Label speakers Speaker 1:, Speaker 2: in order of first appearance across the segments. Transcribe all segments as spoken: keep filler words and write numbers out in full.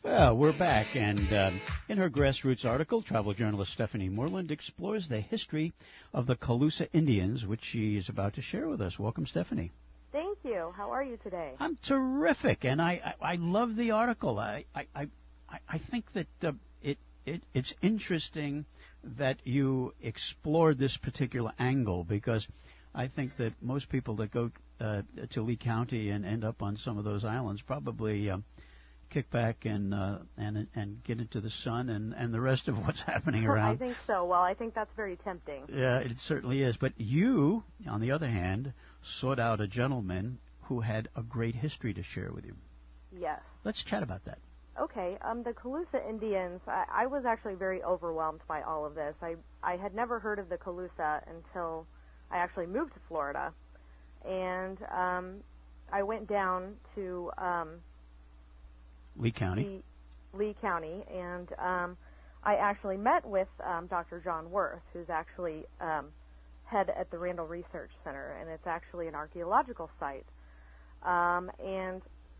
Speaker 1: Well, we're back, and um, in her Grassroots article, travel journalist Stephanie Moreland explores the history of the Calusa Indians, which she is about to share with us. Welcome, Stephanie.
Speaker 2: Thank you. How are you today?
Speaker 1: I'm terrific, and I, I, I love the article. I I, I, I think that uh, it, it it's interesting that you explored this particular angle, because I think that most people that go uh, to Lee County and end up on some of those islands probably Um, kick back and uh, and and get into the sun and, and the rest of what's happening around.
Speaker 2: I think so. Well, I think that's very tempting.
Speaker 1: Yeah, it certainly is. But you, on the other hand, sought out a gentleman who had a great history to share with you.
Speaker 2: Yes.
Speaker 1: Let's chat about that.
Speaker 2: Okay. Um, the Calusa Indians, I, I was actually very overwhelmed by all of this. I, I had never heard of the Calusa until I actually moved to Florida. And um, I went down to... Um,
Speaker 1: Lee County.
Speaker 2: Lee, Lee County, and um, I actually met with um, Doctor John Worth, who's actually um, head at the Randall Research Center, and it's actually an archaeological site. Um, and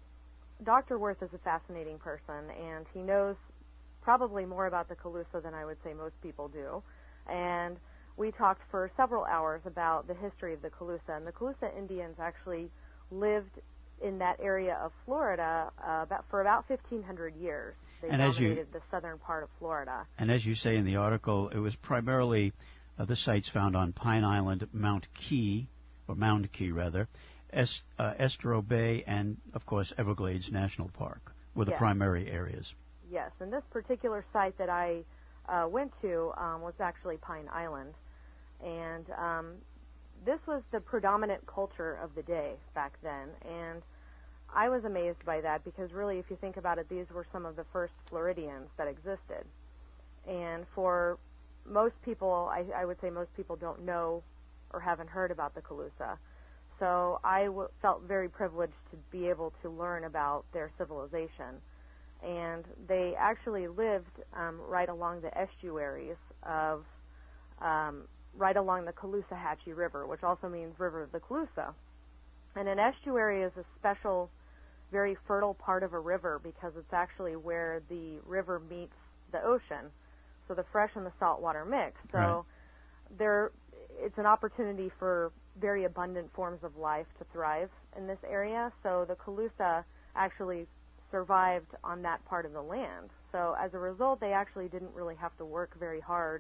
Speaker 2: Doctor Worth is a fascinating person, and he knows probably more about the Calusa than I would say most people do. And we talked for several hours about the history of the Calusa, and the Calusa Indians actually lived in that area of Florida uh, about, for about fifteen hundred years. They
Speaker 1: and as
Speaker 2: dominated
Speaker 1: you,
Speaker 2: the southern part of Florida.
Speaker 1: And as you say in the article, it was primarily uh, the sites found on Pine Island, Mount Key, or Mound Key rather, es, uh, Estero Bay, and of course Everglades National Park were the
Speaker 2: yes.
Speaker 1: primary areas.
Speaker 2: Yes, and this particular site that I uh, went to um, was actually Pine Island. And um, this was the predominant culture of the day back then, and I was amazed by that because really, if you think about it, these were some of the first Floridians that existed. And for most people, I, I would say most people don't know or haven't heard about the Calusa. So I w- felt very privileged to be able to learn about their civilization. And they actually lived um, right along the estuaries of um, right along the Caloosahatchee River, which also means River of the Calusa. And an estuary is a special, very fertile part of a river because it's actually where the river meets the ocean, so the fresh and the salt water mix. So
Speaker 1: right.
Speaker 2: there, it's an opportunity for very abundant forms of life to thrive in this area. So the Calusa actually survived on that part of the land. So as a result, they actually didn't really have to work very hard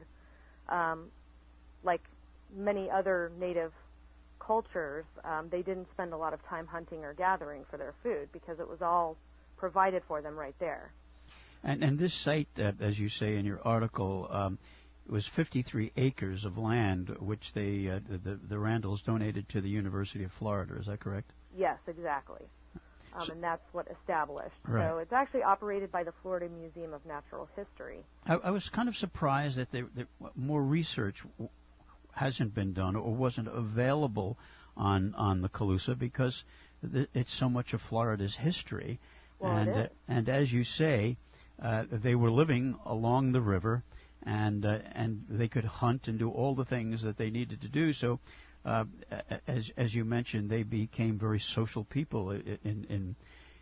Speaker 2: um, like many other native cultures. Um, they didn't spend a lot of time hunting or gathering for their food because it was all provided for them right there.
Speaker 1: And, and this site, uh, as you say in your article, um, was fifty-three acres of land, which they uh, the, the Randalls donated to the University of Florida. Is that correct?
Speaker 2: Yes, exactly. Um,
Speaker 1: so,
Speaker 2: and that's what established.
Speaker 1: Right.
Speaker 2: So it's actually operated by the Florida Museum of Natural History.
Speaker 1: I, I was kind of surprised that there, there, more research w- hasn't been done or wasn't available on on the Calusa because th- it's so much of Florida's history.
Speaker 2: Well,
Speaker 1: and
Speaker 2: it is.
Speaker 1: Uh, and as you say, uh, they were living along the river, and uh, and they could hunt and do all the things that they needed to do. So, uh, as as you mentioned, they became very social people in in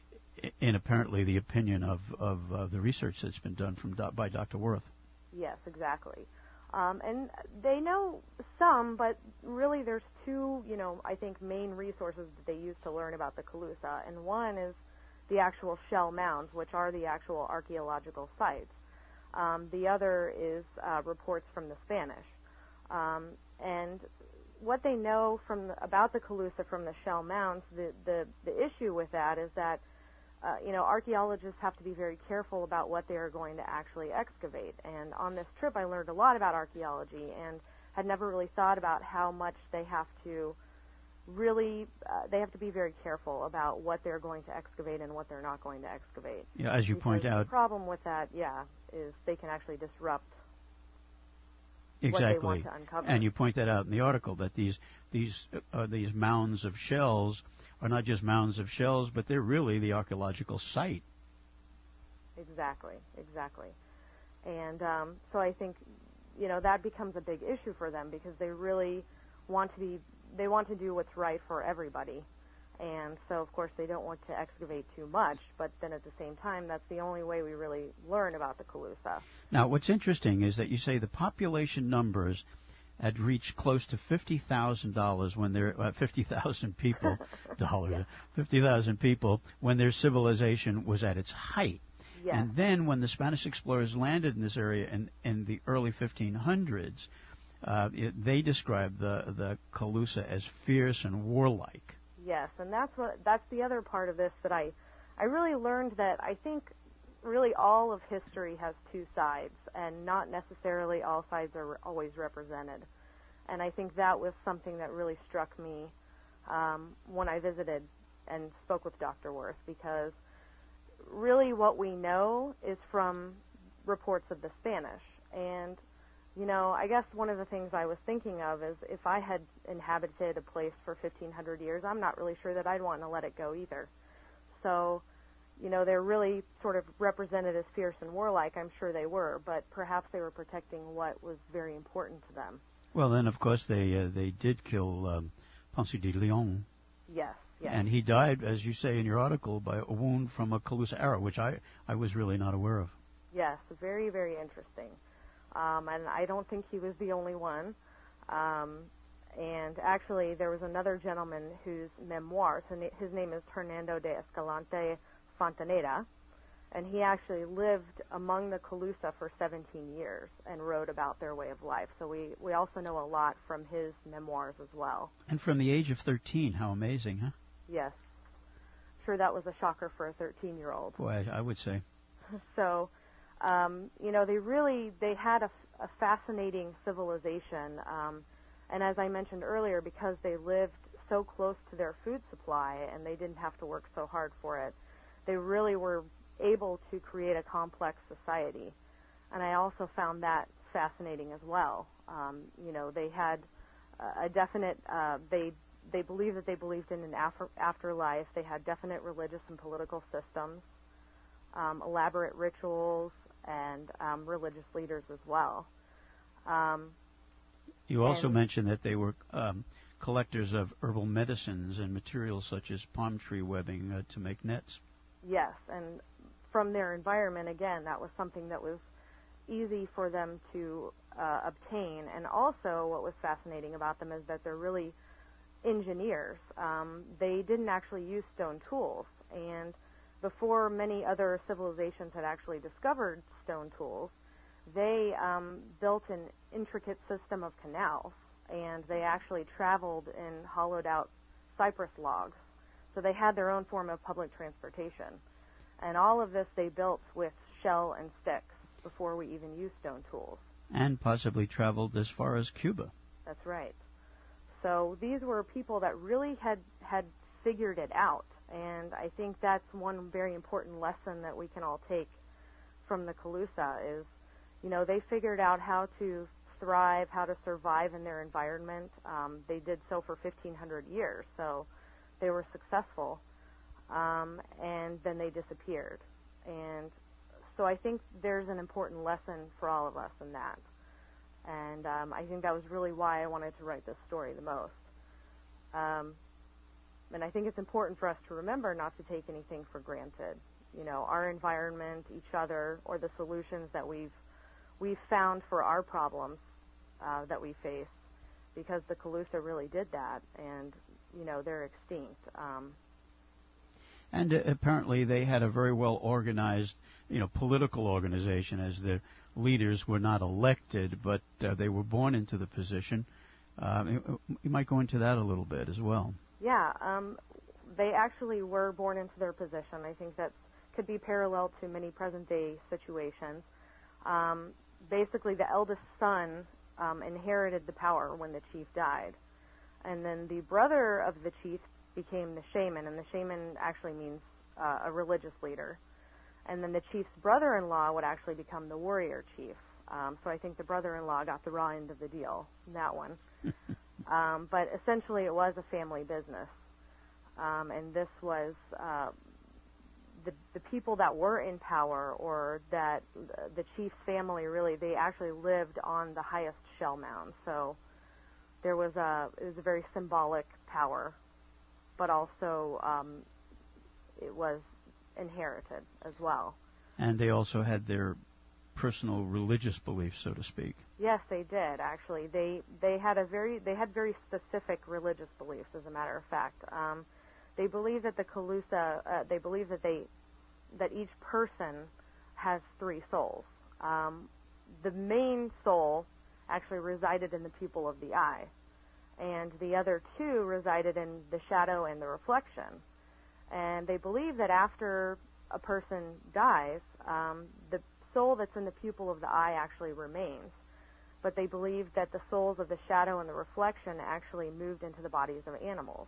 Speaker 1: in apparently the opinion of of uh, the research that's been done from by Doctor Worth.
Speaker 2: Yes, exactly. Um, and they know some, but really there's two, you know, I think main resources that they use to learn about the Calusa, and one is the actual shell mounds, which are the actual archaeological sites. Um, the other is uh, reports from the Spanish. Um, and what they know from the, about the Calusa from the shell mounds, the, the, the issue with that is that Uh, you know, archaeologists have to be very careful about what they are going to actually excavate. And on this trip, I learned a lot about archaeology and had never really thought about how much they have to really, uh, they have to be very careful about what they're going to excavate and what they're not going to excavate.
Speaker 1: Yeah, as you
Speaker 2: because
Speaker 1: point out.
Speaker 2: The problem with that, yeah, is they can actually disrupt
Speaker 1: Exactly.
Speaker 2: what they want to uncover.
Speaker 1: And you point that out in the article that these these uh, these mounds of shells are not just mounds of shells, but they're really the archaeological site.
Speaker 2: Exactly, exactly. And um, so I think, you know, that becomes a big issue for them because they really want to be, they want to do what's right for everybody. And so, of course, they don't want to excavate too much, but then at the same time, that's the only way we really learn about the Calusa.
Speaker 1: Now, what's interesting is that you say the population numbers had reached close to fifty thousand dollars when there uh, fifty thousand people dollars
Speaker 2: Yeah.
Speaker 1: fifty thousand people when their civilization was at its height.
Speaker 2: Yes.
Speaker 1: And then when the Spanish explorers landed in this area in, in the early fifteen hundreds, uh, it, they described the the Calusa as fierce and warlike.
Speaker 2: Yes, and that's what that's the other part of this that I I really learned that I think really all of history has two sides, and not necessarily all sides are always represented. And I think that was something that really struck me um, when I visited and spoke with Doctor Worth, because really what we know is from reports of the Spanish. And, you know, I guess one of the things I was thinking of is if I had inhabited a place for fifteen hundred years, I'm not really sure that I'd want to let it go either. So, you know, they're really sort of represented as fierce and warlike. I'm sure they were, but perhaps they were protecting what was very important to them.
Speaker 1: Well, then, of course, they uh, they did kill um, Ponce de Leon.
Speaker 2: Yes, yes.
Speaker 1: And he died, as you say in your article, by a wound from a Calusa arrow, which I, I was really not aware of.
Speaker 2: Yes, very, very interesting. Um, and I don't think he was the only one. Um, and actually, there was another gentleman whose memoirs, his name is Hernando de Escalante Fontaneda, and he actually lived among the Calusa for seventeen years and wrote about their way of life. So we, we also know a lot from his memoirs as well.
Speaker 1: And from the age of thirteen, how amazing, huh?
Speaker 2: Yes. Sure, that was a shocker for a thirteen-year-old.
Speaker 1: Boy, I, I would say.
Speaker 2: So, um, you know, they really, they had a, a fascinating civilization. Um, and as I mentioned earlier, because they lived so close to their food supply and they didn't have to work so hard for it, they really were able to create a complex society. And I also found that fascinating as well. Um, you know, they had uh, a definite, uh, they they believed that they believed in an after, afterlife. They had definite religious and political systems, um, elaborate rituals, and um, religious leaders as well. Um,
Speaker 1: you also mentioned that they were um, collectors of herbal medicines and materials such as palm tree webbing uh, to make nets.
Speaker 2: Yes, and from their environment, again, that was something that was easy for them to uh, obtain. And also what was fascinating about them is that they're really engineers. Um, they didn't actually use stone tools. And before many other civilizations had actually discovered stone tools, they um, built an intricate system of canals, and they actually traveled in hollowed-out cypress logs. So they had their own form of public transportation. And all of this they built with shell and sticks before we even used stone tools.
Speaker 1: And possibly traveled as far as Cuba.
Speaker 2: That's right. So these were people that really had, had figured it out. And I think that's one very important lesson that we can all take from the Calusa is, you know, they figured out how to thrive, how to survive in their environment. Um, they did so for fifteen hundred years. So they were successful, um, and then they disappeared. And so I think there's an important lesson for all of us in that. And um, I think that was really why I wanted to write this story the most. Um, and I think it's important for us to remember not to take anything for granted. You know, our environment, each other, or the solutions that we've we've found for our problems uh, that we face, because the Calusa really did that, and you know, they're extinct. Um,
Speaker 1: and uh, apparently they had a very well organized, you know, political organization, as the leaders were not elected, but uh, they were born into the position. Uh, you might go into that a little bit as well.
Speaker 2: Yeah, um, they actually were born into their position. I think that could be parallel to many present-day situations. Um, basically, the eldest son um, inherited the power when the chief died. And then the brother of the chief became the shaman, and the shaman actually means uh, a religious leader. And then the chief's brother-in-law would actually become the warrior chief. Um, so I think the brother-in-law got the raw end of the deal, that one. um, but essentially it was a family business. Um, and this was uh, the, the people that were in power, or that the chief's family really, they actually lived on the highest shell mound. So there was a, it was a very symbolic power. but also um, it was inherited as well.
Speaker 1: And they also had their personal religious beliefs, so to speak.
Speaker 2: Yes, they did. Actually, they they had a very they had very specific religious beliefs. As a matter of fact, um, they believe that the Calusa. Uh, they believe that they that each person has three souls. Um, the main soul actually resided in the pupil of the eye, and the other two resided in the shadow and the reflection. And they believe that after a person dies, um, the soul that's in the pupil of the eye actually remains. But they believe that the souls of the shadow and the reflection actually moved into the bodies of animals.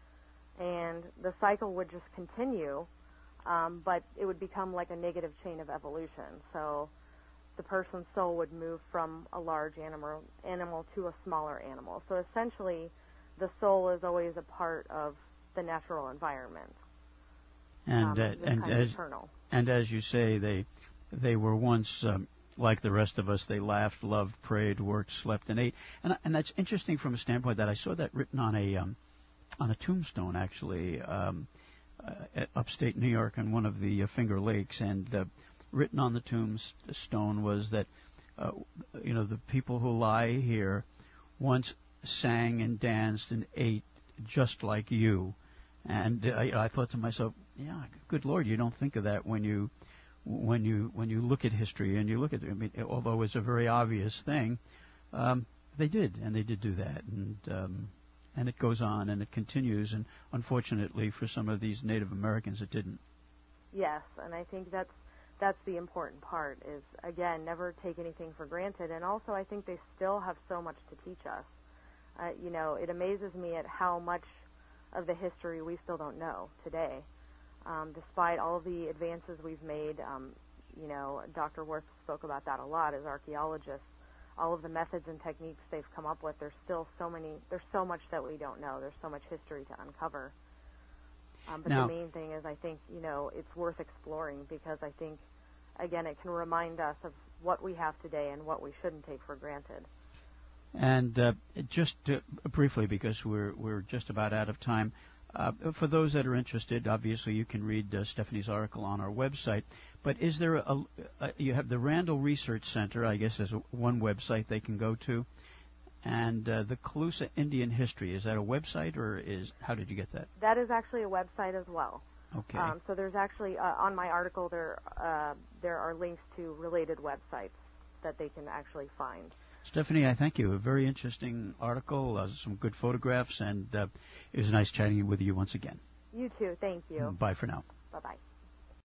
Speaker 2: And the cycle would just continue, um, but it would become like a negative chain of evolution. So the person's soul would move from a large animal, animal to a smaller animal. So essentially, the soul is always a part of the natural environment.
Speaker 1: And
Speaker 2: um,
Speaker 1: uh, and as
Speaker 2: eternal.
Speaker 1: and as you say, they they were once um, like the rest of us. They laughed, loved, prayed, worked, slept, and ate. And and that's interesting from a standpoint that I saw that written on a um, on a tombstone actually, um, uh, at upstate New York on one of the uh, Finger Lakes, and uh, written on the tombstone was that uh, you know the people who lie here once sang and danced and ate just like you. And I, I thought to myself, yeah, good Lord, you don't think of that when you when you when you look at history and you look at it. I mean, although it's a very obvious thing, um, they did, and they did do that, and um, and it goes on and it continues. And unfortunately, for some of these Native Americans, it didn't.
Speaker 2: Yes, and I think that's that's the important part. Is again, never take anything for granted, and also I think they still have so much to teach us. Uh, you know, it amazes me at how much of the history we still don't know today. Um, despite all of the advances we've made, um, you know, Doctor Worth spoke about that a lot as archaeologists. All of the methods and techniques they've come up with, there's still so many, there's so much that we don't know. There's so much history to uncover. Um, but
Speaker 1: now,
Speaker 2: the main thing is I think, you know, it's worth exploring because I think, again, it can remind us of what we have today and what we shouldn't take for granted.
Speaker 1: And uh, just uh, briefly, because we're we're just about out of time, uh, for those that are interested, obviously you can read uh, Stephanie's article on our website. But is there a, a you have the Randall Research Center? I guess is one website they can go to, and uh, the Calusa Indian History. Is that a website or is how did you get that?
Speaker 2: That is actually a website as well.
Speaker 1: Okay.
Speaker 2: Um, so there's actually uh, on my article there uh, there are links to related websites that they can actually find.
Speaker 1: Stephanie, I thank you. A very interesting article, uh, some good photographs, and uh, it was nice chatting with you once again.
Speaker 2: You too. Thank you.
Speaker 1: Bye for now.
Speaker 2: Bye-bye.